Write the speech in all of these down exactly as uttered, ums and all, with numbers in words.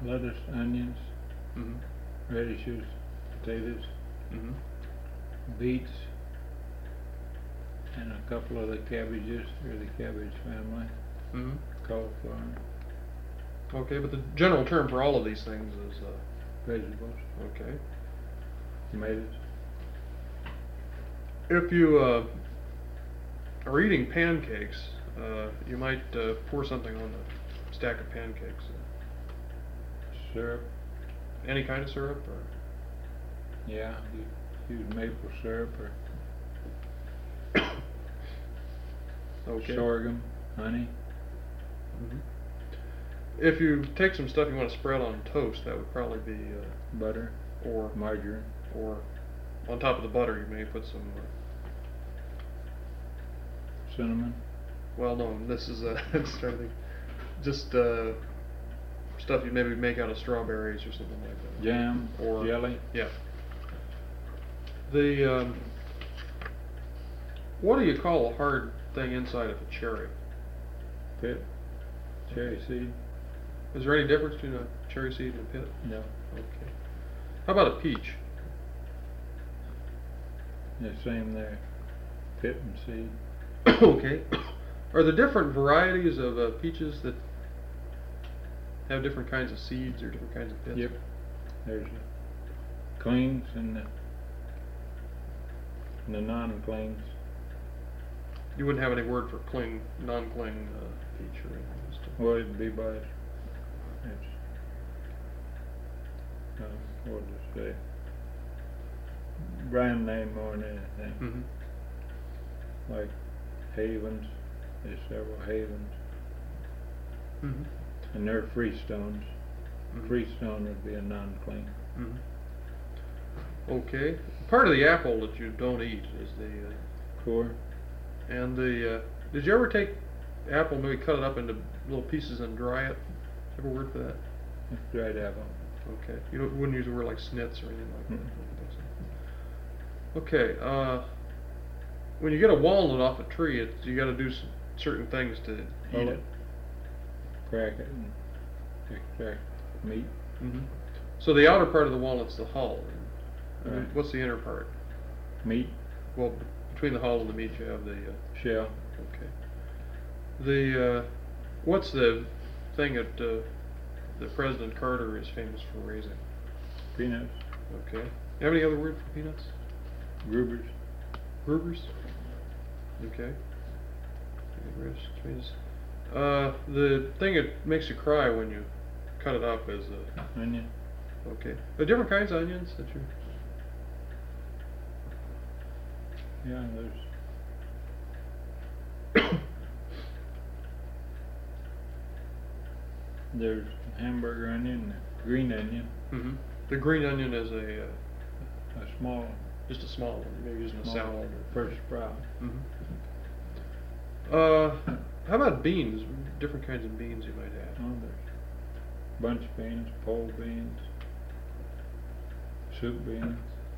lettuce, onions, Mm-hmm. radishes, potatoes, Mm-hmm. beets, and a couple of the cabbages, or the cabbage family, Mm-hmm. cauliflower, Okay, but the general term for all of these things is, uh, vegetables, okay. tomatoes. If you uh, are eating pancakes, uh, you might uh, pour something on the stack of pancakes. Syrup, Any kind of syrup, or yeah, you use maple syrup or okay. sorghum, honey. Mm-hmm. If you take some stuff you want to spread on toast, that would probably be uh, Butter, or margarine, or on top of the butter you may put some. Uh, cinnamon, well, no, this is uh, it's trying to think, just uh, stuff you maybe make out of strawberries or something like that. jam, Or jelly. Yeah. The um, what do you call a hard thing inside of a cherry? Pit, cherry seed. Is there any difference between a cherry seed and a pit? No. Okay. How about a peach? The same there. Pit and seed. Okay. Are there different varieties of uh, peaches that have different kinds of seeds or different kinds of pits? Yep. There's the clings and the, and the non-clings. You wouldn't have any word for cling, non-cling uh, peach or anything. Just a- Well, it'd be by its, its um, what to say, brand name more than anything. Mhm. Like Havens, there's several Havens, Mhm. and they're freestones. Mhm. Freestone would be a non-cling. Mhm. Okay. Part of the apple that you don't eat is the uh, Core, and the. Uh, did you ever take apple, maybe cut it up into little pieces and dry it? Ever word for that? it's dried apple. Okay. You don't, wouldn't use the word like snits or anything like that. Mm. Okay. Uh, when you get a walnut off a tree, it, you got to do s- certain things to Hull eat it, it. crack it, and extract meat. Mm-hmm. So the outer part of the walnut's the hull. And Right. what's the inner part? Meat, Well, b- between the hull and the meat, you have the. Uh, shell, okay. The uh, what's the thing that uh, that President Carter is famous for raising? peanuts, Okay. You have any other word for peanuts? Gruber's, Grubers. Okay. Grubers, tomatoes. Uh, the thing that makes you cry when you cut it up is uh, onion, okay. Are there different kinds of onions that you? yeah, there's there's hamburger onion, and green onion, Mm-hmm. The green onion is a uh, a small, just a small one. You may use in a small salad. first sprout. Mm-hmm. Uh, how about beans? Different kinds of beans you might have. Oh, there's bunch beans, pole beans, soup beans,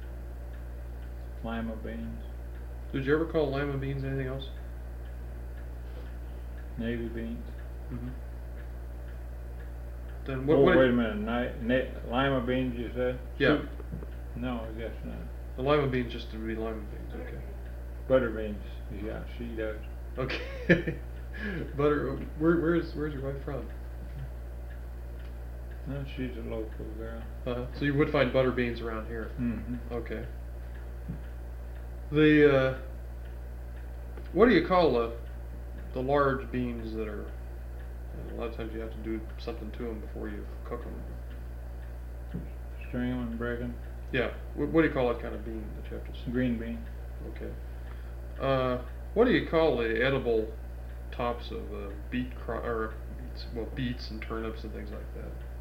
lima beans, Did you ever call lima beans anything else? navy beans. Mm-hmm. Then what? Oh, what wait a minute, ni- na- lima beans you said? Yeah. Soup? No, I guess not. The lima beans just to be lima beans. Okay. Butter beans, yeah, she does. Okay. Butter. Where, where's where's your wife from? No, she's a local girl. Uh, so you would find butter beans around here. Mm-hmm. Okay. The uh, what do you call the the large beans that are? A lot of times you have to do something to them before you cook them. String 'em and break 'em. Yeah. What, what do you call that kind of bean that you have to? s- Green bean. Okay. Uh, what do you call the edible tops of uh, beet cro- or beets, well beets and turnips and things like that?